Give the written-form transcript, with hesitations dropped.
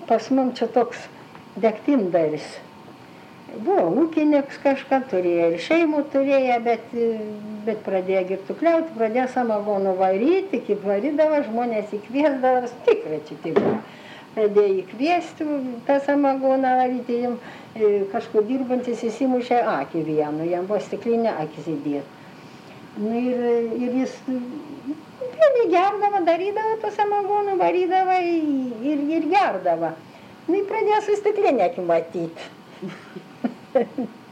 pas mum čia toks degtindaris. Buvo ūkininkas kažką, turėjo ir šeimų turėjo, bet pradėjo girtukliauti, pradėjo samagonų varyti, kaip varydavo, žmonės įkviesdavo, tikrai čia taip buvo. Pradėjo įkviesti tą samagoną varyti, jam kažkur dirbantis įsimušė akį vienu, jam buvo stiklinė akis įdėt. Nu ir jis pienį gerdavo, darydavo tą samagoną, varydavo ir gerdavo. Nu ir pradėjo su stiklinė akį matyti.